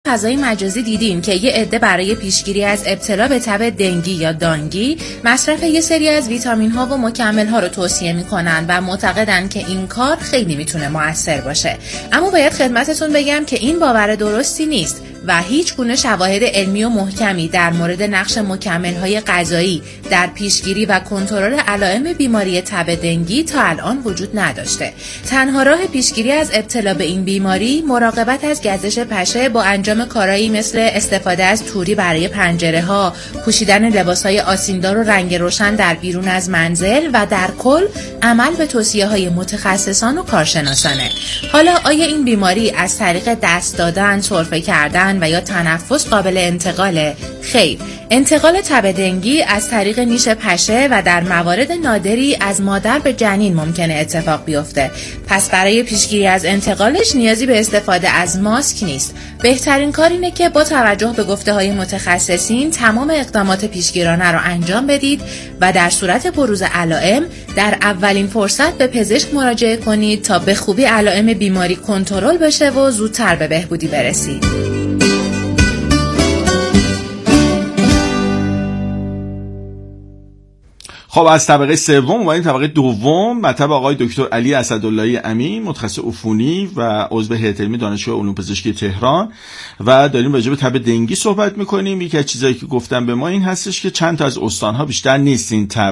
فضای مجازی دیدیم که یه عده برای پیشگیری از ابتلا به تب دنگی یا دانگی مصرف یه سری از ویتامین ها و مکمل ها رو توصیه میکنن و معتقدن که این کار خیلی میتونه مؤثر باشه. اما باید خدمتتون بگم که این باور درستی نیست و هیچ گونه شواهد علمی و محکمی در مورد نقش مکمل‌های غذایی در پیشگیری و کنترل علائم بیماری تب دنگی تا الان وجود نداشته. تنها راه پیشگیری از ابتلا به این بیماری مراقبت از گزش پشه با انجام کارهایی مثل استفاده از توری برای پنجره‌ها، پوشیدن لباس‌های آسیمدار و رنگ روشن در بیرون از منزل و در کل عمل به توصیه‌های متخصصان و کارشناسانه. حالا آیا این بیماری از طریق دست دادن، سرفه کردن و یا تنفس قابل انتقاله؟ خیر، انتقال تب دنگی از طریق نیش پشه و در موارد نادری از مادر به جنین ممکنه اتفاق بیفته. پس برای پیشگیری از انتقالش نیازی به استفاده از ماسک نیست. بهترین کار اینه که با توجه به گفته‌های متخصصین تمام اقدامات پیشگیرانه رو انجام بدید و در صورت بروز علائم در اولین فرصت به پزشک مراجعه کنید تا به خوبی علائم بیماری کنترل بشه و زودتر به بهبودی برسید. خب از طبقه سوم اومدیم طبقه دوم، مطب آقای دکتر علی اسداللهی امین، متخصص عفونی و عضو هیئت علمی دانشگاه علوم پزشکی تهران و داریم راجع به تب دنگی صحبت میکنیم. یکی از چیزایی که گفتم به ما این هستش که چند تا از استانها بیشتر نیست این تب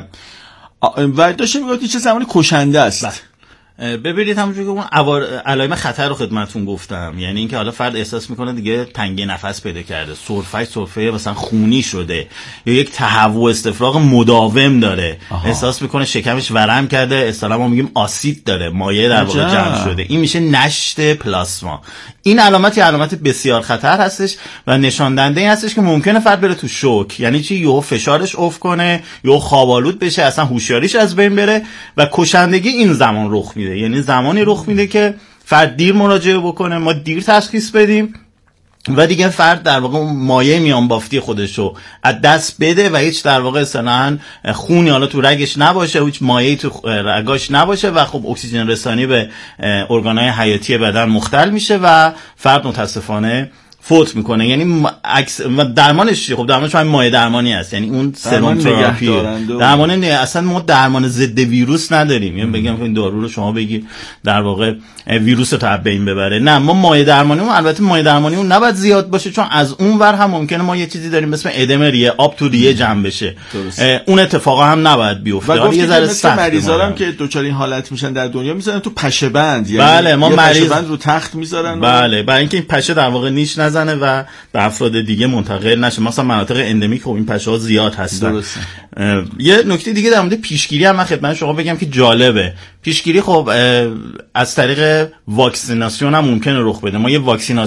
و داشته میگفتی چه زمانی کشنده است. ببینید همونجور که اون علائم خطر رو خدمتتون گفتم، یعنی اینکه حالا فرد احساس میکنه دیگه تنگی نفس پیدا کرده، سرفه مثلا خونی شده یا یک تهوع استفراغ مداوم داره، احساس میکنه شکمش ورم کرده، اصطلاحاً ما میگیم آسید داره، مایع در واقع جمع شده، این میشه نشت پلاسما. این علامت بسیار خطر هستش و نشان دهنده این هستش که ممکنه فرد بره تو شوک، یعنی چی؟ یهو فشارش افت کنه، یهو خواب‌آلود بشه، اصلا هوشیاریش از بین بره و کشندگی این زمان رخ میده. یعنی زمانی رخ میده که فرد دیر مراجعه بکنه، ما دیر تشخیص بدیم و دیگه فرد در واقع مایع میان بافتی خودشو از دست بده و هیچ در واقع اصلا خونی حالا تو رگش نباشه، هیچ مایعی تو رگاش نباشه و خب اکسیژن رسانی به ارگانهای حیاتی بدن مختل میشه و فرد متاسفانه فوت میکنه. یعنی درمانش خب درمانش همین مایع درمانی است، یعنی اون سرم تراپی درمان اصلا ما درمان ضد ویروس نداریم. یعنی بگم این دارو رو شما بگی در واقع ویروس رو تا بین ببره، نه ما مایع درمانی اون، البته مایع درمانی اون نباید زیاد باشه چون از اون ور هم ممکنه ما یه چیزی داریم اسم ادم ریه، آب تو ریه جمع بشه، اون اتفاقا هم نباید بیفته. حالا یه ذره سخت مریضا هم که دوچار این حالت میشن در دنیا میذارن تو پشه بند، یعنی بله ما مریض بند رو تخت میذارن بله برای اینکه این پشه در واقع نیش نزنه و به افراد دیگه منتقل نشه. مثلا مناطق اندمیک خب این پشه ها زیاد هستن. درسته. یه نکته دیگه در مورد پیشگیری هم من خدمت شما بگم که جالبه. پیشگیری خب از طریق واکسیناسیون هم ممکنه رخ بده. ما یه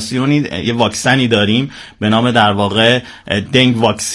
واکسنی داریم به نام در واقع دنگ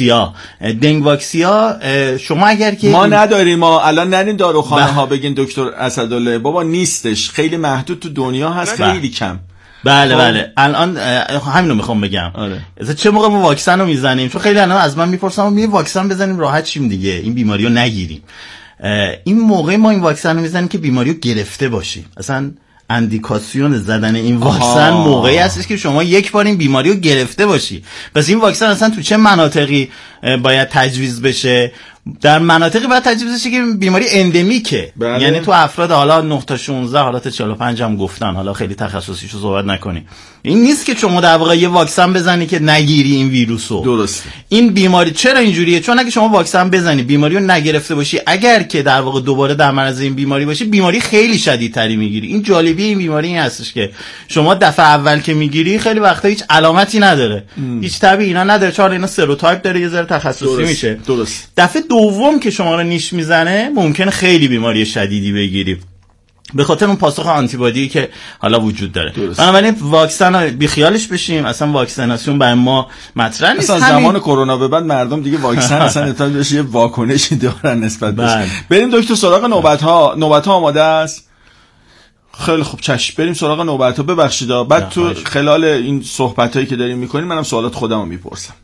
واکسیا. شما اگر که ما نداریم، ما الان نریم داروخانه ها بگین دکتر اسدالله بابا نیستش، خیلی محدود تو دنیا هست، خیلی کم. بله الان همینو میخوام بگم. آره. چه موقع ما واکسن رو میزنیم؟ چون خیلی الان از من میپرسن میگه واکسن بزنیم راحت شیم دیگه، این بیماریو نگیریم. این موقع ما این واکسن رو میزنیم که بیماریو گرفته باشیم. اصلا اندیکاسیون زدن این واکسن موقعی هستش که شما یک بار این بیماری رو گرفته باشی. پس این واکسن اصلا تو چه مناطقی باید تجویز بشه؟ در مناطقی باید تجویز بشه که بیماری اندمیکه. بله. یعنی تو افراد حالا 9 تا 16 حالت 45 هم گفتن، حالا خیلی تخصصیشو صحبت نکنیم. این نیست که شما در واقع یه واکسن بزنی که نگیری این ویروسو. درسته. این بیماری چرا اینجوریه؟ چون اگه شما واکسن بزنی بیماری رو نگرفته باشی، اگر که در واقع دوباره در معرض این بیماری باشی، بیماری خیلی شدیدتری میگیری. این جالبی این بیماری این هستش که شما دفعه اول که میگیری خیلی وقتا هیچ علامتی نداره، هیچ تبی اینا نداره، چون اینا سروتایپ داره، یه ذره تخصصی میشه. درست. دفعه دوم که شما رو نیش میزنه ممکنه خیلی بیماری شدیدی بگیری به خاطر اون پاسخ آنتیبادی که حالا وجود داره. بنابراین واکسن بی خیالش بشیم، اصلا واکسیناسیون برای ما مطرح نیست. اصلا زمان کرونا به بعد مردم دیگه واکسن اصلا احتیاج بشه، یه واکنشی دارن نسبت بهش. بریم دکتر سراغ نوبت ها آماده است؟ خیلی خوب چشم، بریم سراغ نوبت ها. ببخشید بعد تو خلال این صحبت هایی که داریم میکنیم منم سوالات خودم رو میپرسم.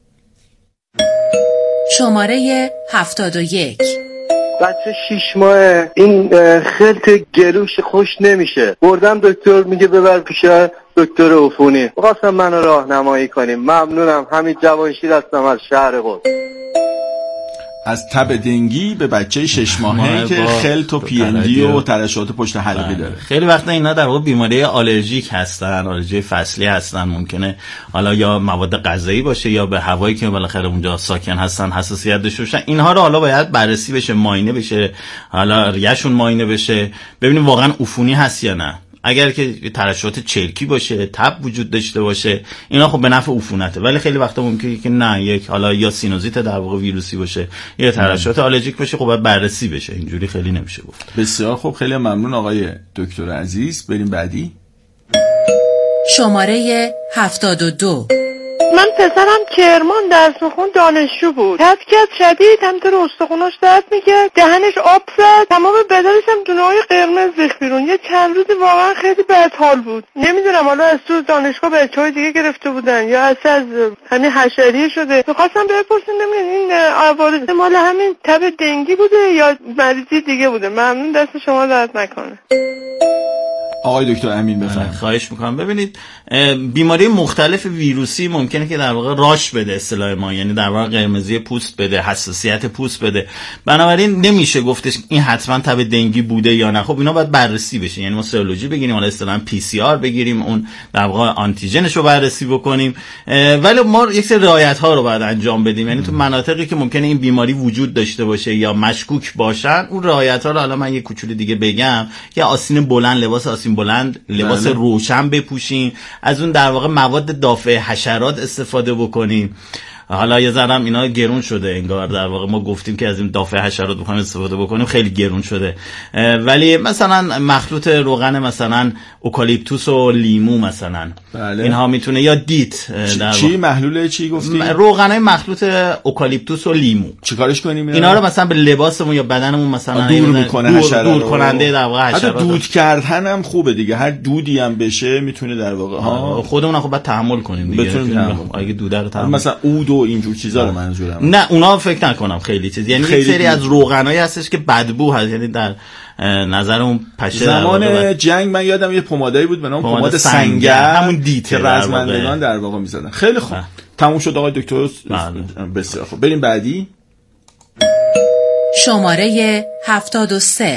شماره 71. بچه 6 ماه این خلط گلوش خوش نمیشه، بردم دکتر میگه ببر پیش دکتر عفونی. خواستم منو راهنمایی کنیم. ممنونم. حمید جوانشیر هستم از شهر قم. از تب دنگی به بچه 6 ماهه که خلط و پی‌اندی و ترشحات پشت حلقی داره. خیلی وقتا اینا در واقع بیماری آلرژیک هستن، آلرژی فصلی هستن. ممکنه حالا یا مواد غذایی باشه یا به هوایی که بالاخره اونجا ساکن هستن حساسیت داشته باشن. اینها رو حالا باید بررسی بشه، معاینه بشه، حالا ریه‌شون معاینه بشه، ببینیم واقعا عفونی هست یا نه. اگر که ترشحات چرکی باشه، تب وجود داشته باشه، اینا خب به نفع عفونته. ولی خیلی وقتا ممکنه که نه، یک حالا یا سینوزیت در واقع ویروسی باشه یا ترشحات آلرژیک باشه، خب باید بررسی بشه. اینجوری خیلی نمیشه گفت. بسیار خوب، خیلی ممنون آقای دکتر عزیز. بریم بعدی. شماره 72. من پسرم کرمان درس میخون، دانشجو بود. تب کرد شدید، همطور استخوناش درد میکرد، دهنش آب زد، تمام بدنش هم دونه‌های قرمز ریخت بیرون. یه چند روزی واقعا خیلی بد حال بود. نمیدونم حالا از تو دانشگاه بچه‌های دیگه گرفته بودن یا از همین حشریه شده. می‌خواستم بپرسم ببینید این عوارض مال همین تب دنگی بوده یا مریضی دیگه بوده. ممنون، دست شما درد نکنه. آقای دکتر امین بفرمایید. خواهش میکنم. ببینید بیماری مختلف ویروسی ممکنه که در واقع راش بده اصطلاح ما، یعنی در واقع قرمزی پوست بده، حساسیت پوست بده. بنابراین نمیشه گفتش این حتما تب دنگی بوده یا نه. خب اینا باید بررسی بشه، یعنی ما سرولوژی بگیریم، حالا اصطلاحاً PCR بگیریم، اون در واقع آنتیژنش رو بررسی بکنیم. ولی ما یک سری رعایت ها رو باید انجام بدیم، یعنی تو مناطقی که ممکنه این بیماری وجود داشته باشه یا مشکوک باشن، اون رعایت ها رو حالا من یک کوچولو دیگه بگم. یا آستین بلند، لباس آستین بلند، لباس روشن بپوشین، از اون در واقع مواد دافع حشرات استفاده بکنیم. حالا یه ذرم اینا گرون شده انگار، در واقع ما گفتیم که از این دافع حشرات بخوایم استفاده بکنیم، خیلی گرون شده. ولی مثلا مخلوط روغن مثلا اوکالیپتوس و لیمو مثلا، بله. اینها میتونه، یا دیت چی محلول چی گفتی؟ روغنای مخلوط اوکالیپتوس و لیمو. چیکارش کنیم اینا رو مثلا به لباسمون یا بدنمون مثلا دور میکنه حشرات، دور کننده در واقع حشرات. حتی دود کردن هم خوبه دیگه، هر دودی هم بشه میتونه در واقع خودمون خب باید تحمل کنیم دیگه، اگه دوده رو تحمل، مثلا عود و اینجور چیزا رو منظورم. نه اونا فکر نکنم خیلی چیز، یعنی یک سری از روغنایی هستش که بدبو هست، یعنی در نظر اون پشه زمان جنگ من یادم یه پمادایی بود به نام پماد سنگر، همون دیت که رزمندگان در واقع میزدن. خیلی خوب، تموم شد آقای دکتر. بسیار خوب، بریم بعدی. شماره 73.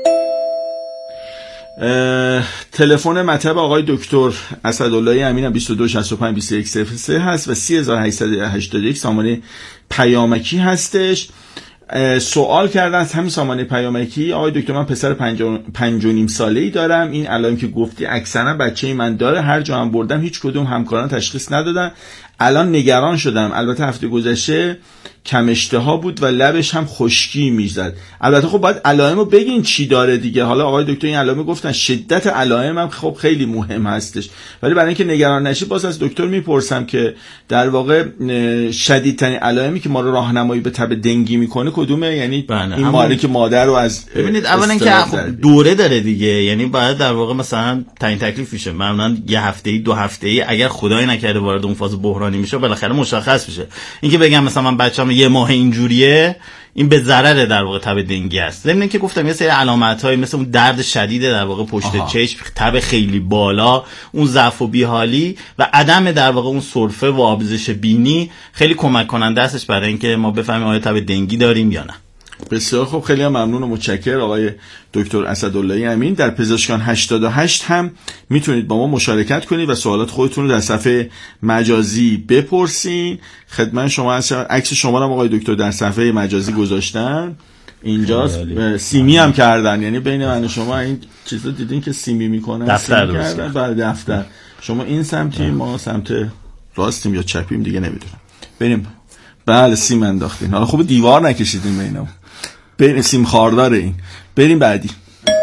تلفن مطب آقای دکتر اسدالله امین 22652103 هست و 3881 سامانه پیامکی هستش. سوال کردن از همین سامانه پیامکی: آقای دکتر من پسر 5.5 ساله‌ای دارم، این علائمی که گفتی اکثرا بچه من داره، هر جا هم بردم هیچ کدوم همکاران تشخیص ندادن، الان نگران شدم. البته هفته گذشته کم اشتها بود و لبش هم خشکی میزد. البته خب باید علائمو بگین چی داره دیگه. حالا آقای دکتر این علائم گفتن، شدت علائم هم خب خیلی مهم هستش، ولی برای اینکه نگران نشی باز از دکتر میپرسم که در واقع شدیدترین علائمی که ما رو راهنمایی به تب دنگی میکنه کدومه؟ یعنی این مالی که مادر رو از ببینید اولا که خب دوره داره دیگه، یعنی باید در واقع مثلا تعیین تکلیف میشه، معمولا یه هفته‌ای 2 هفته‌ای، اگر خدای نکرده وارد اون فاز بحرانی میشه بالاخره مشخص میشه. اینکه بگم مثلا من بچه‌م یه ماه اینجوریه، این به ضرر در واقع تب دنگی است. ضمن اینکه گفتم یه سری علامت‌های مثل اون درد شدید در واقع پشت چشم، تب خیلی بالا، اون ضعف و بیحالی و عدم در واقع اون سرفه و آبزش بینی خیلی کمک کننده استش برای اینکه ما بفهمیم آیا تب دنگی داریم یا نه. بسیار خوب، خیلی ممنون و متشکرم آقای دکتر اسدالله امین. در پزشکان 88 هم میتونید با ما مشارکت کنید و سوالات خودتون رو در صفحه مجازی بپرسین. خدمت شما هست، عکس شما رو آقای دکتر در صفحه مجازی گذاشتن اینجاست، سیمی هم کردن، یعنی بین من و شما این چیزا دیدین که سیمی میکنن، دفتر کردن. بله دفتر، شما این سمتی ما سمت راستیم یا چپیم دیگه نمیدونم. بریم. بله سیم انداختین، حالا خوب دیوار نکشیدین بینم، بریم سیم خاردار این. بریم بعدی.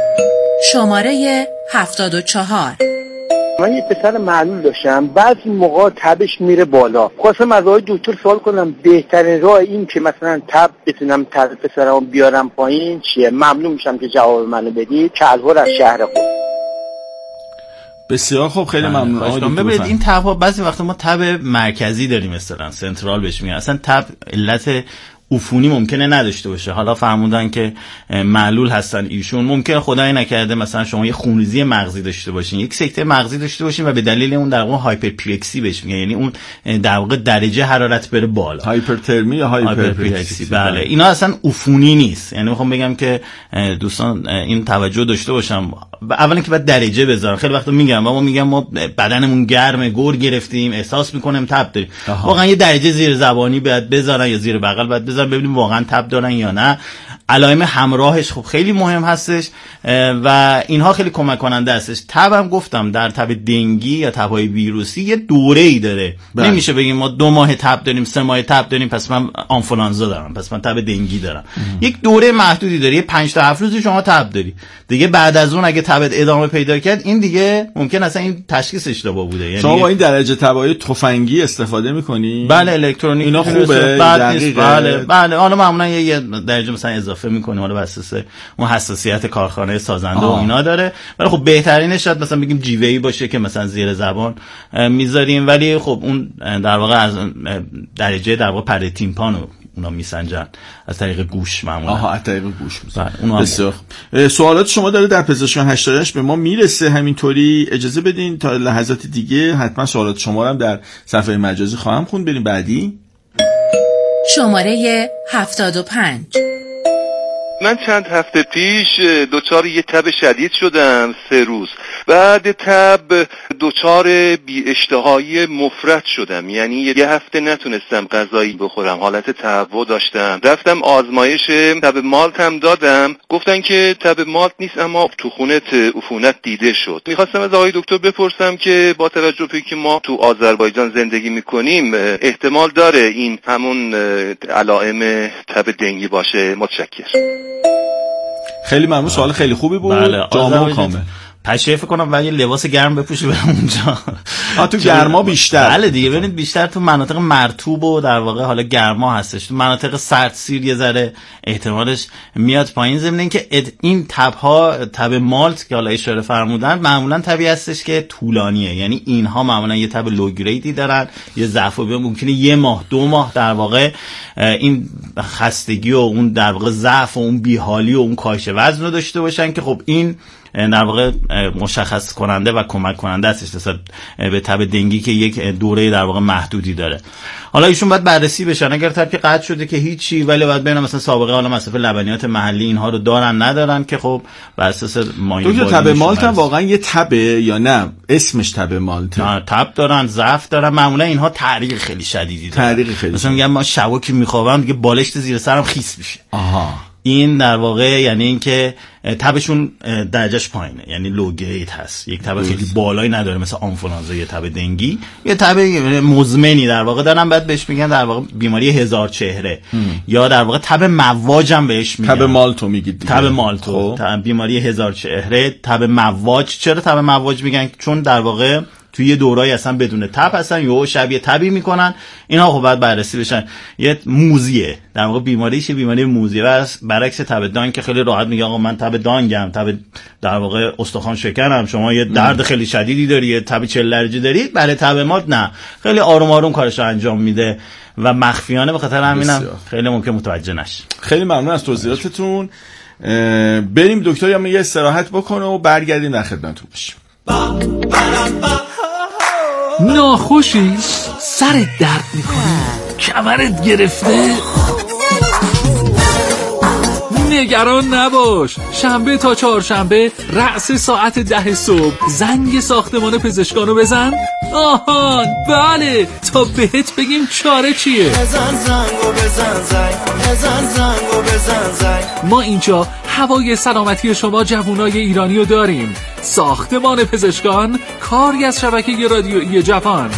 شماره 74. من یه پسر معلول داشتم، بعضی موقع تبش میره بالا. خواستم از آقای دکتر سوال کنم بهترین راه این که مثلا تب بتونم تب پسرم بیارم پایین چیه؟ ممنون میشم که جواب منو بدید. کلهر از شهر خود. بسیار خوب، خیلی ممنون آقای دکتر. ببینید این تب ها بعضی وقتا ما تب مرکزی داریم، مثلا سنترال بهش میگن. اصلا تب علت عفونی ممکنه نداشته باشه. حالا فرمودن که معلول هستن ایشون، ممکنه خدای نکرده مثلا شما یه خونریزی مغزی داشته باشین، یک سکته مغزی داشته باشین و به دلیل اون در واقع هایپرپلکسی بهش میگن، یعنی اون در واقع درجه حرارت بره بالا، هایپرترمی یا هایپرپلکسی. بله اینا اصلا عفونی نیست. یعنی میخوام بگم که دوستان این توجه داشته باشم، اولا که باید درجه بذارن. خیلی وقتا میگم ما بدنمون گرمه، گور گرفتیم، احساس میکنیم تب داریم، واقعا یه درجه زیر زبانی باید بذارن یا زیر بغل باید بذارن ببینیم واقعا تب دارن یا نه. علائم همراهش خب خیلی مهم هستش و اینها خیلی کمک کننده هستش. تب هم گفتم در تب دنگی یا تب‌های ویروسی یه دوره‌ای داره. نمیشه بگیم ما 2 ماه تب داریم، 3 ماه تب داریم پس من آنفولانزا دارم، پس من تب دنگی دارم. یک دوره محدودی داره، 5 تا 7 روزی شما تب داری دیگه. بعد از اون اگه تبت ادامه پیدا کرد این دیگه ممکن اصلا این تشخیص اشتباه بوده. یعنی شما با این درجه تبای تفنگی استفاده می‌کنی؟ بله الکترونیک اینا خوبه، دقیقه. بله حالا معمولا یه درجه مثلا اضافه می‌کنیم حالا بساس اون حساسیت کارخانه سازنده و اینا داره. ولی خب بهترینش شاید مثلا بگیم جیوه‌ای باشه که مثلا زیر زبان میذاریم، ولی خب اون در واقع از درجه در واقع پرده تیمپانو اونا میسنجن از طریق گوش معمولا. از طریق گوش میسنجن. بسیار سوالات شما داره در پزشکان 88 به ما میرسه، همینطوری اجازه بدین تا لحظات دیگه حتما سوالات شما رو هم در صفحه مجازی خواهم خوند. بریم بعدی. شماره 75. من چند هفته پیش دچار یه تب شدید شدم 3 روز. بعد تب دچار بی اشتهایی مفرط شدم، یعنی یه هفته نتونستم غذایی بخورم، حالت تهوع داشتم. رفتم آزمایش تب مالت هم دادم، گفتن که تب مالت نیست اما تو خونت عفونت دیده شد. میخواستم از آقای دکتر بپرسم که با توجه به که ما تو آذربایجان زندگی میکنیم احتمال داره این همون علائم تب دنگی باشه؟ متشکرم. خیلی ممنون، سوال خیلی خوبی بود. بله. جامع کامل. پشه فکر کنم ولی لباس گرم بپوشه برم اونجا. تو گرما بیشتر. بله دیگه ببینید بیشتر تو مناطق مرطوب و در واقع حالا گرما هستش. تو مناطق سردسیر یه ذره احتمالش میاد پایین. ضمن اینکه این تب‌ها تب مالت که حالا اشاره فرمودن معمولا تبی هستش که طولانیه، یعنی اینها معمولا یه تب لو گریدی دارن، یه ضعف ممکنه 1 ماه 2 ماه در واقع این خستگی و اون در واقع ضعف و اون بیحالی و اون کاهش وزن رو داشته باشن که خب این در واقع مشخص کننده و کمک کننده است نسبت به تب دنگی که یک دوره در واقع محدودی داره. حالا ایشون باید بررسی بشن، اگر تب که قطع شده که هیچی، ولی باید ببینم مثلا سابقه حالا مصرف لبنیات محلی اینها رو دارن ندارن که خب بر اساس مایع دکتر تب مالت هم واقعا یه تبه یا نه اسمش تب مالت؟ نه تب دارن، ضعف دارن، معمولا اینها تعریق خیلی شدیدی دارن. مثلا میگم ما شبا که میخوابم دیگه بالشت زیر سرم خیس میشه. این در واقع یعنی اینکه تبشون درجهش پایینه، یعنی لو گرید هست، یک تب خیلی بالایی نداره مثل آنفولانزا یا تب دنگی، یه تب مزمنی در واقع دارن. بعد بهش میگن در واقع بیماری 1000 چهره یا در واقع تب مواج هم بهش میگن. تب مالتو میگید دیگه. تب مالتو، بیماری 1000 چهره، تب مواج. چرا تب مواج میگن؟ چون در واقع توی یه دورایی اصلا بدون تب هستن یا شبیه تبی میکنن. اینا خب باید بررسی بشن. یه موزیه در واقع بیماریشه، بیماری موزیه. برعکس تب دانگ که خیلی راحت میگه آقا من تب دانگم، تب در واقع استخوان شکنم. شما یه درد خیلی شدیدی داری، یه تب 40 درجه داری، برای تب مالت نه، خیلی آروم آروم کارش رو انجام میده و مخفیانه. به خاطر همینم خیلی ممکن متوجه نشه. خیلی ممنون از توضیحاتتون. بریم دکتر یا یه استراحت بکنه و برگردیم در خدمتتون باشیم. ناخوشی؟ سرت درد میکنی؟ کمرت گرفته؟ نگران نباش، شنبه تا چهارشنبه رأس ساعت 10 صبح زنگ ساختمان پزشکانو بزن. آهان بله، تا بهت بگیم چاره چیه. بزن زنگو بزن زنگ، بزن زنگو بزن زنگ. ما اینجا هوای سلامتی شما جوانای ایرانی رو داریم. ساختمان پزشکان، کاری از شبکه رادیویی جوان.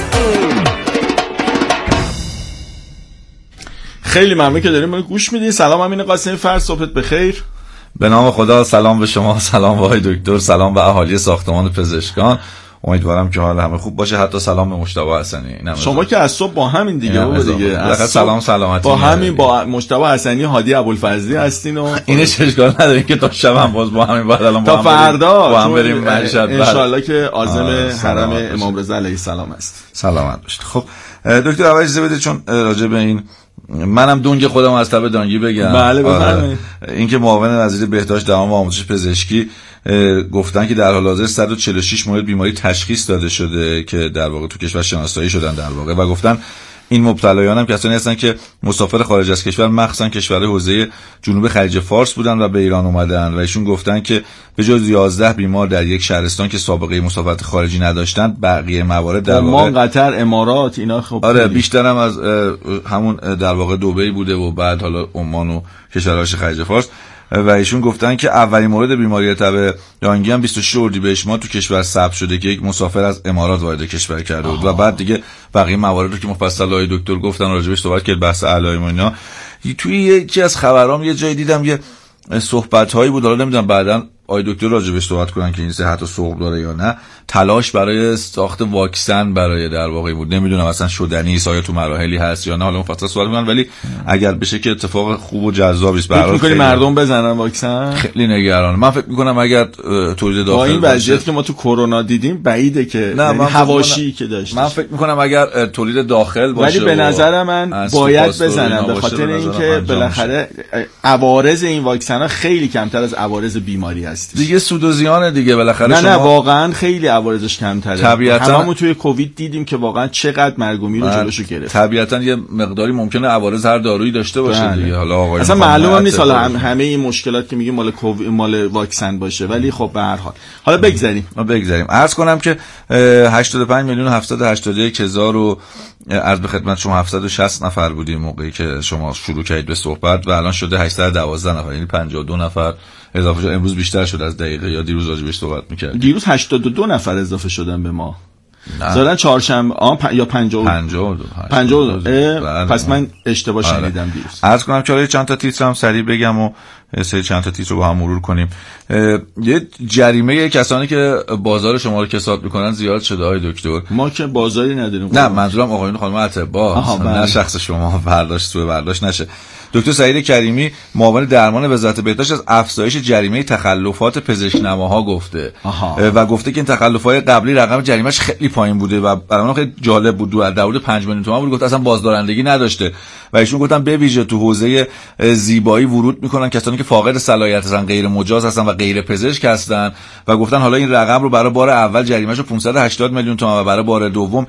خیلی ممنون که داریم ما گوش میدین. سلام امین قاسمی فرد، صبحت بخیر. به نام خدا، سلام به شما، سلام به آقای دکتر، سلام به اهالی ساختمان پزشکان. امیدوارم که حال همه خوب باشه. حتی سلام به مجتبی حسنی. شما که از صبح با همین دیگه از سلام سلامتی با همین با مجتبی حسنی، هادی ابوالفضلی هستین و اینش اشکال نداره که تا شب هم باز با همین بعد الان تا فردا با هم بریم مشهد ان شاء الله که عازم حرم امام رضا علیه السلام است. سلامت باشید. خب دکتر اول اجازه بده، چون راجع به این منم دونگ خودم از تب دانگی بگم. بله بفرمایید. اینکه معاون وزیر بهداشت دهان و آموزش پزشکی گفتن که در حال حاضر 146 مورد بیماری تشخیص داده شده که در واقع تو کشور شناسایی شدن در واقع، و گفتن این مبتلایان هم کسانی هستن که مسافر خارج از کشور، مخصوصا کشورهای حوزه جنوب خلیج فارس بودن و به ایران اومدن، و ایشون گفتن که به جز 11 بیمار در یک شهرستان که سابقه مسافرت خارجی نداشتن، بقیه موارد در واقع قطر، امارات اینا خب آره بیشترم از همون در واقع دبی بوده و بعد حالا عمان و کشورهای خلیج فارس. و ایشون گفتن که اولین مورد بیماری تب دانگی هم 26 اردیبهشت ماه تو کشور ثبت شده که یک مسافر از امارات وارد کشور کرده بود. و بعد دیگه بقیه موارد رو که مفصل آقای دکتر گفتن راجبش صحبت کرد، بحث علائم و اینا. توی یکی از خبرام یه جای دیدم یه صحبت‌هایی بود، حالا نمیدونم بعداً آقای دکتر راجبش صحبت کنن که این صحت و سوق داره یا نه. تلاش برای ساخت واکسن برای در واقع بود، نمیدونم اصلا شدنی است، آیا تو مراحلی هست یا نه، حالا مفصل صحبت می‌کنن، ولی اگر بشه که اتفاق خوب و جذابی است. فکر می‌کنی مردم بزنن واکسن؟ خیلی نگرانم. من فکر می‌کنم اگر تولید داخل با این وضعیت که ما تو کرونا دیدیم بعیده که حواشی که داشت. من فکر می‌کنم اگر تولید داخل باشه، ولی به نظر من باید بزنن، به خاطر اینکه بالاخره عوارض این واکسن‌ها خیلی کمتر از عوارض بیماری هست دیگه. سود و زیان دیگه بالاخره. نه واقعا خیلی عوارضش کمتره. طبیعتا هممون توی کووید دیدیم که واقعا چقدر مرگ و میر رو جلوشو گرفت. طبیعتا یه مقداری ممکنه عوارض هر دارویی داشته باشه دیگه. حالا آقای اصلا معلومه نیست حالا همه این مشکلات که میگیم مال واکسن باشه، ولی خب به هر حال حالا بگذریم. عرض کنم که 85,781,000 رو عرض به خدمت شما 760 نفر بودیم موقعی که شما شروع کردید به صحبت، و الان شده 812 نفر، یعنی 52 نفر اضافه شد. امروز بیشتر شد از دقیقه یا دیروز راجبش صحبت می‌کردیم. دیروز 82 نفر اضافه شدن به ما. زدن چهارشنبه یا 52. پس من اشتباه شنیدم دیروز. عرض کنم که چند تا تیتر هم سریع بگم و چند تا تیتر رو با هم مرور کنیم. یه جریمه کسانی که بازار شما رو کساد میکنن زیاد شده های دکتر. ما که بازاری نداریم. نه منظورم آقایون خانم اطباء، نه شخص شما برداشت نشه. دکتر سعید کریمی معاون درمان وزارت بهداشت از افزایش جریمه تخلفات پزشکنماها گفته و گفته که این تخلفات قبلی رقم جریمه‌اش خیلی پایین بوده و برای من خیلی جالب بود، در حدود 5 میلیون تومان بود. گفت اصلا بازدارندگی نداشته و ایشون گفتن به ویژه تو حوزه زیبایی ورود میکنن کسانی که فاقد صلاحیت هستن، غیر مجاز هستن و غیر پزشک هستن، و گفتن حالا این رقم رو برای بار اول جریمه‌شو 580 میلیون تومان و برای بار دوم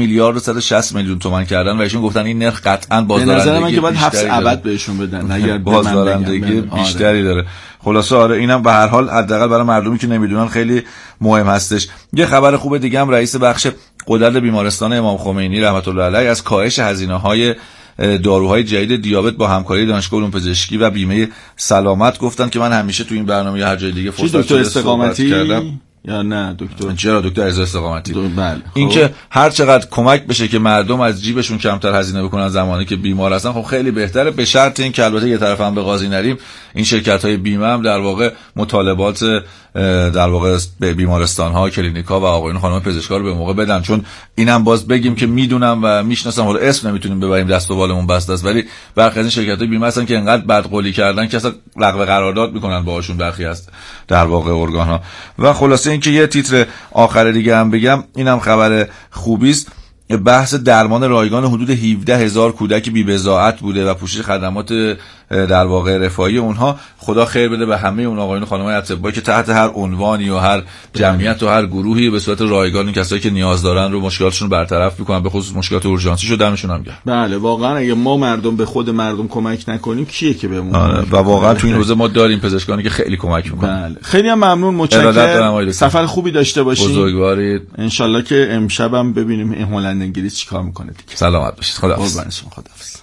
1,160 میلیون تومان کردن و ایشون گفتن این نرخ قطعاً بازدارندگی به نظر من که باید حبس ابد بهشون بدن اگر بازدارندگی بیشتری داره. خلاصه آره اینم به هر حال حداقل برای مردمی که نمیدونن خیلی مهم هستش. یه خبر خوب دیگه هم رئیس بخش غدد بیمارستان امام خمینی رحمت الله علیه از کاهش هزینه‌های داروهای جدید دیابت با همکاری دانشگاه علوم پزشکی و بیمه سلامت گفتن که من همیشه تو این برنامه یا هر جای دیگه فرصت استقامتی کردم یا نه دکتر؟ چرا دکتر عزیز استقامتی؟ بله. اینکه هر چقدر کمک بشه که مردم از جیبشون کمتر هزینه بکنن زمانی که بیمار هستن خب خیلی بهتره، به شرط این که البته یه طرف هم به قاضی نریم، این شرکت‌های بیمه هم در واقع مطالبات در واقع به بیمارستان‌ها، کلینیک‌ها و آقایون خانم پزشکا رو به موقع بدن، چون اینم باز بگیم که میدونم و میشناسم، حالا اسم نمیتونیم ببریم دست و بالمون بسته است، ولی برخی از این شرکت‌های بیمه هستن که انقدر بدقولی کردن که اصلا لغو قرارداد میکنن باهاشون برخی است در واقع ارگان‌ها. و خلاصه اینکه یه تیتر آخر دیگه هم بگم، اینم خبر خوبی است. بحث درمان رایگان حدود 17,000 کودک بی‌بضاعت بوده و پوشش خدمات در واقع رفاهی اونها. خدا خیر بده به همه اون آقایون و خانم‌های اطبایی که تحت هر عنوانی و هر جمعیت و هر گروهی به صورت رایگان کسایی که نیاز دارن رو مشکلاتشون رو برطرف می‌کنن، به خصوص مشکلات اورژانسی شو دمشون هم گرم. بله واقعا اگه ما مردم به خود مردم کمک نکنیم کیه که بهمون؟ و واقعا تو این حوزه ما داریم پزشکانی که خیلی کمک می‌کنن. بله خیلی هم ممنون، متشکرم. سفر خوبی داشته باشید. بزرگوارید. ان شاءالله که امشبم ببینیم این هلند انگلیس چیکار می‌کنه دیگه. سلامت باشید. خداحافظ. خداحافظ.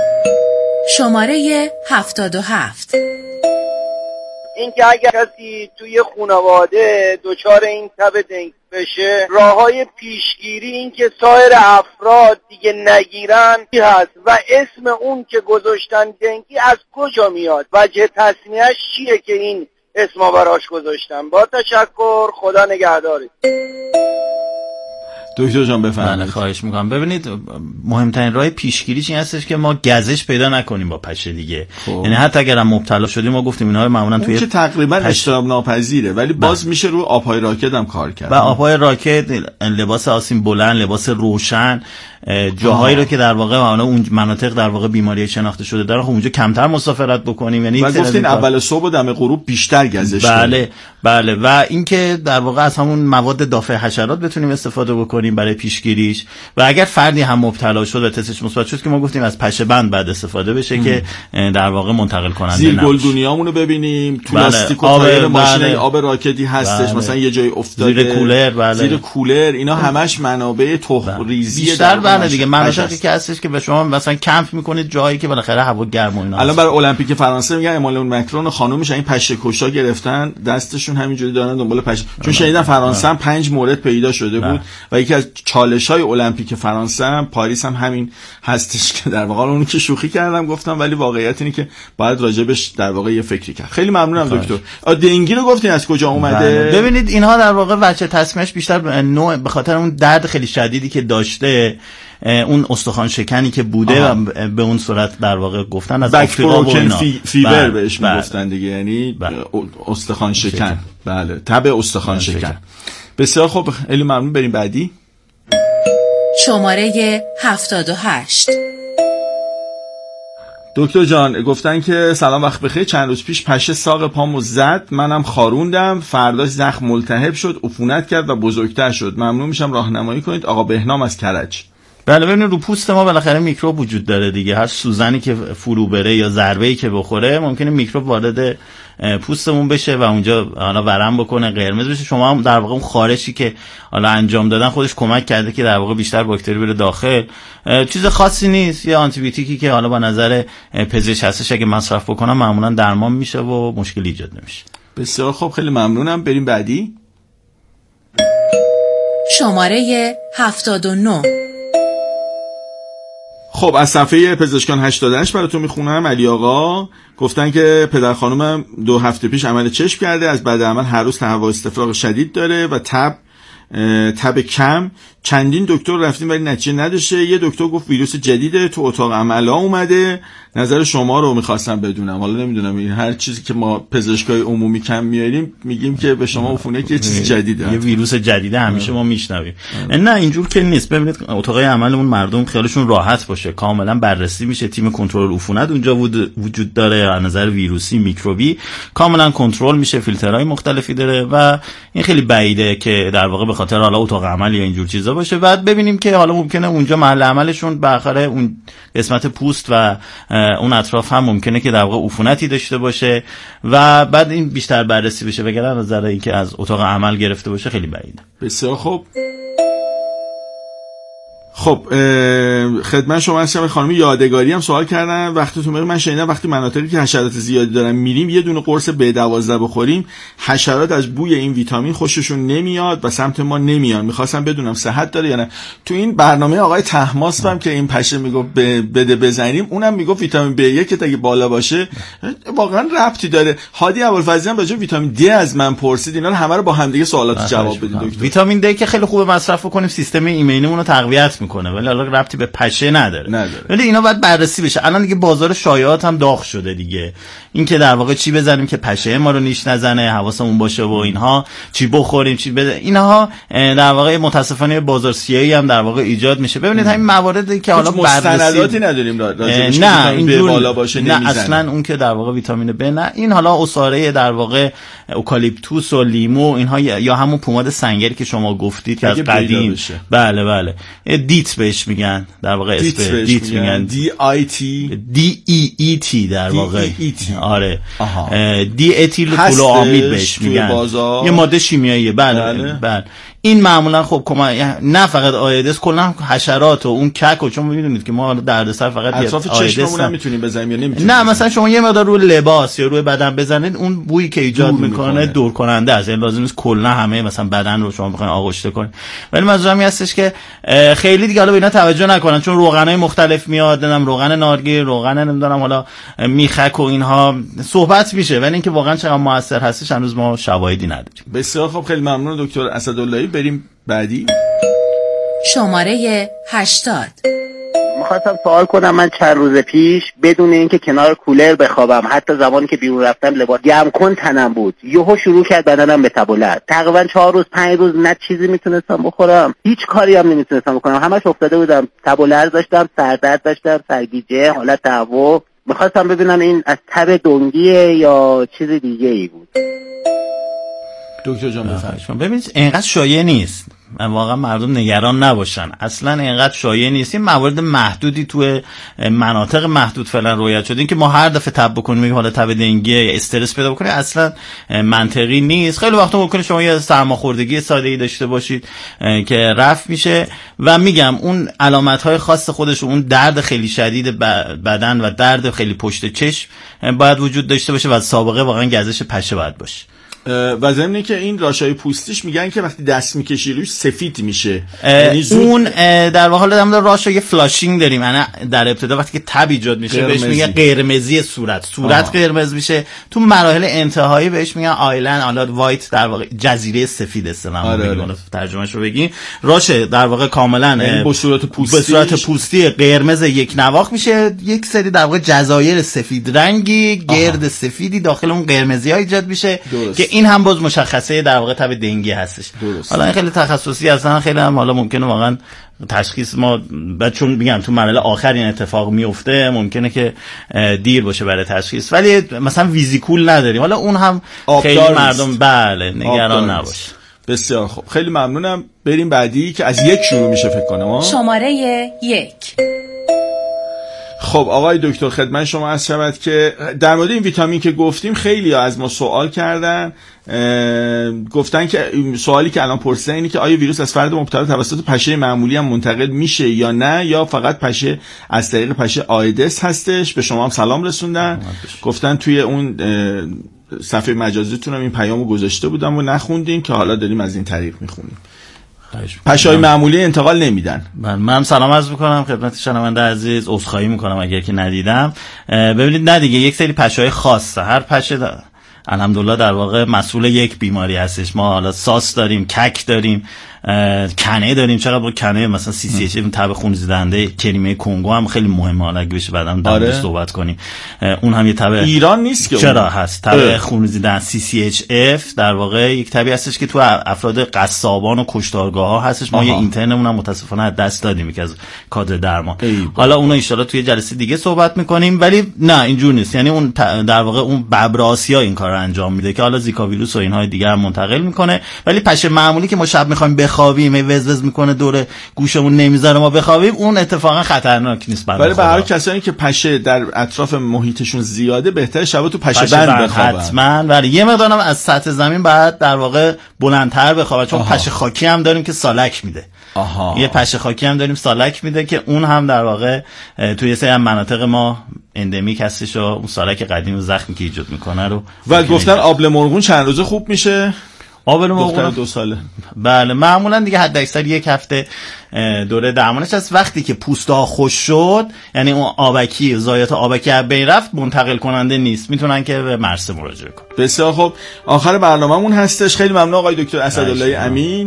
شماره 77. این که اگر کسی توی خانواده دچار این تب دنگ بشه، راههای پیشگیری این که سایر افراد دیگه نگیرن هست و اسم اون که گذاشتن دنگی از کجا میاد، وجه تصمیهش چیه که این اسما براش گذاشتن. با تشکر، خدا نگهدارید. دکتر جان بفرمایید. خواهش میکنم. ببینید مهمترین راه پیشگیریش این هستش که ما گزش پیدا نکنیم با پشه دیگه. یعنی حتی اگر هم مبتلا شدیم، ما گفتیم اینها رو معمولا توی که تقریبا اجتناب ناپذیره، ولی باز میشه رو آبهای راکت هم کار کرد. و آبهای راکت، لباس آسین بلند، لباس روشن، جاهایی رو که در واقع اون مناطق در واقع بیماری شناخته شده داره، خب اونجا کمتر مسافرت بکنیم. یعنی و گفتین اول صبح و دم غروب بیشتر گزش. بله و اینکه در واقع از همون مواد دافع حشرات بتونیم استفاده بکنیم برای پیشگیریش. و اگر فردی هم مبتلا شد و تستش مثبت شد که ما گفتیم از پشه بند بعد استفاده بشه که در واقع منتقل کننده نباشه. زیر گلدونیامون رو ببینیم، تو لاستیک و تایر ماشین آب راکدی هستش، مثلا یه جای افتاده زیر کولر، اینا همش منابع تخم ریزی بیشتر دیگه. مناطقی که هستش که به شما مثلا کمپ میکنید جایی که بالاخره هوا گرم و اینا. الان برای المپیک فرانسه میگن امانوئل مکرون و خانومش این پشه کشا گرفتن، دستشون همینجوری دارن دنبال پشه، چون شنیدن فرانسه هم 5 مورد پیدا شده بود و یکی از چالش‌های المپیک فرانسه هم پاریس هم همین هستش که در واقع اون که شوخی کردم گفتم، ولی واقعیت اینه که باید راجبش در واقع یه فکری کرد. خیلی ممنونم دکتر. دنگی رو گفتین از کجا اومده؟ ببینید اینها در واقع وجه تصمیمش بیشتر نوع به خاطر اون درد خیلی شدیدی که داشته، اون استخوان شکنی که بوده و به اون صورت در واقع گفتن از آفریقا و اینا فیبر بهش میگفتن دیگه، یعنی استخوان شکن. بله، تب استخوان شکن. بسیار خوب، خیلی ممنون. بریم بعدی. شماره 78. دکتر جان گفتن که سلام، وقت بخیر. چند روز پیش پشه ساق پامو زد، منم خاروندم، فرداش زخم ملتهب شد، عفونت کرد و بزرگتر شد. ممنون میشم راهنمایی کنید. آقا بهنام از کرج. بله ببینید رو پوست ما بالاخره میکروب وجود داره دیگه. هر سوزنی که فرو بره یا ضربه‌ای که بخوره ممکنه میکروب وارد پوستمون بشه و اونجا حالا ورم بکنه، قرمز بشه. شما هم در واقع اون خارشی که حالا انجام دادن خودش کمک کرده که در واقع بیشتر باکتری بره داخل. چیز خاصی نیست، یه آنتی بیوتیکی که حالا با نظر پزشک هستش اگه مصرف بکنم معمولا درمان میشه و مشکلی ایجاد نمیشه. بسیار خوب، خیلی ممنونم. بریم بعدی. شماره 79. خب از صفحه پزشکان 88 براتون میخونم. علی آقا گفتن که پدر خانومم 2 هفته پیش عمل چشم کرده، از بعد عمل هر روز تهوع استفراغ شدید داره و تب کم. چندین دکتر رفتیم ولی نتیجه نداشته. یه دکتر گفت ویروس جدیده تو اتاق عملا اومده. نظر شما رو میخواستم بدونم. حالا نمیدونم، این هر چیزی که ما پزشکای عمومی کم میاریم میگیم که به شما عفونه که چیز جدیده، یه ویروس جدیده همیشه ما میشنویم. نه اینجور که نیست. ببینید اتاقای عملمون مردم خیالشون راحت باشه، کاملا بررسی میشه. تیم کنترل عفونت اونجا وجود داره، از نظر ویروسی میکروبی کاملا کنترل میشه، فیلترهای مختلفی داره و این خیلی بعیده که در واقع به خاطر حالا اتاق عمل یا اینجور چیزا باشه. بعد ببینیم که حالا ممکنه اونجا محل عملشون بالاخره اون قسمت پوست و اون اطراف هم ممکنه که در واقع عفونتی داشته باشه و بعد این بیشتر بررسی بشه. وگرنه از نظر اینکه از اتاق عمل گرفته باشه خیلی بعیده. بسیار خوب. خب خدمت شما هستم. خانم یادگاری هم سوال کردن وقتتون بخیر. من شنیدم وقتی مناطقی که حشرات زیادی دارن میریم یه دونه قرص B12 بخوریم حشرات از بوی این ویتامین خوششون نمیاد و سمت ما نمیان. میخواستم بدونم صحت داره یا نه. تو این برنامه آقای طهماسب هم که این پشه میگفت بده بزنیم، اونم میگفت ویتامین B1 که اگه بالا باشه واقعا ربطی داره. هادی ابوالفضلی هم راجع به ویتامین D از من پرسید. اینا رو همه رو با هم دیگه سوالات جواب بدید دکتر. ویتامین D که خیلی خوبه مصرف کنیم، سیستم ایمنیمون رو تقویت میکنه، ولی حالا ربطی به پشه نداره. ولی اینا باید بررسی بشه. الان دیگه بازار شایعات هم داغ شده دیگه. این که در واقع چی بزنیم که پشه ما رو نیش نزنه، حواسمون باشه و اینها، چی بخوریم چی اینها در واقع متاسفانه بازار سیاهی هم در واقع ایجاد میشه. ببینید همین مواردی که حالا مستنداتی نداریم راجعش، نه این بالا باشه نه اصلا اون که در واقع ویتامین B نه. این حالا عصاره در واقع اوکالیپتوس و لیمو اینها یا همون پماد سنگری که شما گفتید که از قدیم بله دیت بهش میگن در واقع دیت میگن DEET در واقع آره دی اتیل کلوآمید بهش میگن، یه ماده شیمیاییه. بله این معمولا خب نه فقط آیدس، کلا حشرات و اون کک و چون میدونید که ما دردسر فقط اطراف چشممون هم میتونیم بزنیم یا نمیتونیم. نه مثلا شما یه مقدار روی لباس یا روی بدن بزنید اون بویی که ایجاد میکنه دور کننده است. یعنی لازم نیست کلا همه مثلا بدن رو شما بخواید آغشته کنید. ولی منظورم این هستش که خیلی دیگه حالا به اینا توجه نکنن، چون روغنای مختلف میاد، نمیدونم روغن نارگیل، روغن نمیدونم حالا میخک و اینها صحبت میشه، ولی اینکه واقعا چقدر موثر هستش هنوز ما شواهدی نداریم. بسیار خب، خیلی ممنون دکتر اسداللهی. بریم بعدی. شماره 80. میخواستم سوال کنم، من چند روز پیش بدون اینکه کنار کولر بخوابم، حتی زمانی که بیرون رفتم لباس گرم کن تنم بود، یهو شروع کرد بدنم به تب و لرز. تقریبا 4 روز 5 روز نه چیزی میتونستم بخورم، هیچ کاری هم نمیتونستم بکنم، همش افتاده بودم، تب و لرز داشتم، سردرد داشتم، سرگیجه، حالت تهوع. میخواستم ببینم این از تب دنگیه یا چیز دیگه ای بود. دکتر جان بفرمایید. ببینید اینقدر شایع نیست، واقعا مردم نگران نباشن، اصلا اینقدر شایع نیست. این موارد محدودی تو مناطق محدود فعلا رویت شده. این که ما هر دفعه تب بکنیم میگه حالا تب دنگی یا استرس پیدا بکنه اصلا منطقی نیست. خیلی وقتا ممکنه شما یه سرماخوردگی ساده‌ای داشته باشید که رفع میشه و میگم اون علامت‌های خاص خودش، اون درد خیلی شدید بدن و درد خیلی پشت چشم باید وجود داشته باشه و سابقه واقعا گزش پشه باید باشه. و ضمن که این راشای پوستیش میگن که وقتی دست میکشی روش سفید میشه، اون در واقع راشای فلاشینگ داریم، یعنی در ابتدا وقتی که تب ایجاد میشه بهش میگن قرمزی صورت قرمز میشه، تو مراحل انتهایی بهش میگن آیلند آلاد وایت، در واقع جزیره سفید اصطلاحاً میگن. ترجمهش رو بگیم راش در واقع کاملا به صورت پوستی قرمز یک نواخت میشه، یک سری در واقع جزایر سفید رنگی گرد سفیدی داخل اون قرمزی‌ها ایجاد میشه که این هم باز مشخصه در واقع تب دنگی هستش. حالا این خیلی تخصصی هستن، خیلی هم حالا ممکنه واقعا تشخیص ما چون میگم تو مرحله آخر این اتفاق میفته ممکنه که دیر باشه برای تشخیص، ولی مثلا ویزیکول نداریم. حالا اون هم خیلی مردم بله نگران نباشه. بسیار خوب، خیلی ممنونم. بریم بعدی که از 1 شروع میشه فکر کنم. شماره 1. خب آقای دکتر خدمت شما عرض شود که در مورد این ویتامین که گفتیم خیلی از ما سوال کردن، گفتن که سوالی که الان پرسیدن اینه که آیا ویروس از فرد مبتلا توسط پشه معمولی هم منتقل میشه یا نه، یا فقط پشه از طریق پشه آیدس هستش. به شما هم سلام رسوندن، گفتن توی اون صفحه مجازیتون هم این پیامو گذاشته بودم و نخوندیم که حالا داریم از این طریق میخونیم. پشه‌های معمولی انتقال نمیدن. من سلام عرض میکنم خدمت شنونده عزیز، عذرخواهی میکنم اگر که ندیدم. ببینید نه دیگه، یک سری پشه‌های خاصه، هر پشه الحمدلله در واقع مسئول یک بیماری هستش. ما حالا ساس داریم، کک داریم، کنه داریم. چقدر با کنه مثلا CCH تب خونریزنده کریمه کنگو هم خیلی مهمه، حالا اگه بشه بعدم در صحبت کنیم. اون هم یه تب ایران نیست که چرا هست تب خونریزنده CCHF در واقع یک تبی هستش که تو افراد قصابان و کشتارگاه ها هستش. ما یه اینترنمون هم متاسفانه از دست دادیم که از کادر درمان. حالا اون ان شاءالله توی جلسه دیگه صحبت میکنیم، ولی نه اینجور نیست. یعنی اون در واقع اون ببر آسیا این کارو انجام میده که حالا زیکا ویروس و اینهای دیگه هم منتقل میکنه، ولی پشه معمولی که ما شب میخوایم بخوابیم وز میکنه دور گوشمون نمیذاره ما بخوابیم، اون اتفاقا خطرناک نیست برای ولی برای کسانی که پشه در اطراف محیطشون زیاده بهتره شب تو پشه بند بخوابن حتما، ولی یه مقدارم از سطح زمین بعد در واقع بلندتر بخوابن، چون پشه خاکی هم داریم که سالک میده. یه پشه خاکی هم داریم سالک میده که اون هم در واقع توی یه سری مناطق ما اندمیک هستش و اون سالک قدیم و زخمی که ایجاد میکنه رو و گفتن آبله مرغون چند روزه خوب میشه. آبله مرغون 2 ساله بله معمولا دیگه حد اکثر 1 هفته دوره درمانش هست. وقتی که پوست‌ها خوش شد، یعنی اون آبکی ضایعات آبکی از بین رفت، منتقل کننده نیست، میتونن که به مرسه مراجعه کنن. بسیار خوب، آخر برنامه‌مون هستش. خیلی ممنون آقای دکتر اسدالله امین.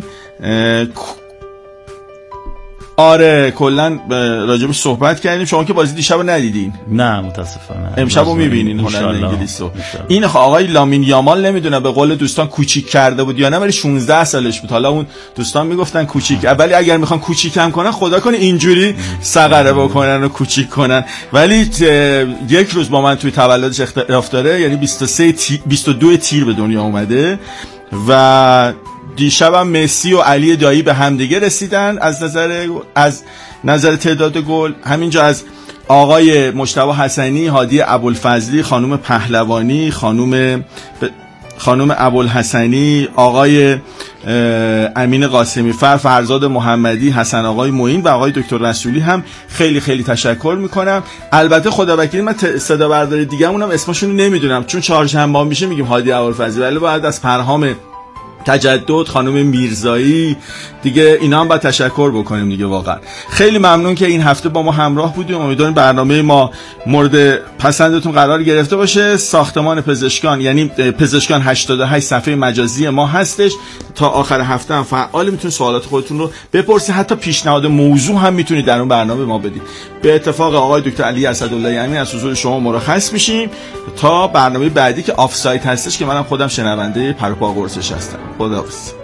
آره کلا راجبش صحبت کردیم. شما که بازی دیشبو ندیدین؟ نه متاسفانه. امشبو میبینین هنر انگلیسو. این آقای لامین یامال نمیدونه به قول دوستان کوچیک کرده بود یا نه، ولی 16 سالش بود. حالا اون دوستان میگفتن کوچیک، ولی اگر میخوان کوچیکم کنن خدا کنه اینجوری سقره بکنن و کوچیک کنن. ولی 1 روز با من توی تولدش اختلاف داره، یعنی 22 تیر به دنیا اومده و دیشبم مسی و علی دایی به همدیگه رسیدن از نظر تعداد گل. همینجا از آقای مجتبی حسنی، هادی ابوالفضلی، خانم پهلوانی، خانم ابوالحسنی، آقای امین قاسمی فر، فرزاد محمدی، حسن آقای معین و آقای دکتر رسولی هم خیلی خیلی تشکر میکنم. البته خدا وکیلی من صدا بردار دیگه اونم اسمشون نمیدونم، چون چهارشنبه میشه میگیم هادی ابوالفضلی، ولی باید از پرهام تجدد، خانم میرزایی، دیگه اینا هم باید تشکر بکنیم دیگه. واقعا خیلی ممنون که این هفته با ما همراه بودیم. امیدواریم برنامه ما مورد پسندتون قرار گرفته باشه. ساختمان پزشکان یعنی پزشکان 88 صفحه مجازی ما هستش. تا آخر هفته هم فعال، میتونید سوالات خودتون رو بپرسید، حتی پیشنهاد موضوع هم میتونید در اون برنامه ما بدید. به اتفاق آقای دکتر علی اسدالله امین از حضور شما مرخص میشیم تا برنامه بعدی که آف سایت هستش که منم خودم شنونده پر و پا قرصش هستم. خداحافظ.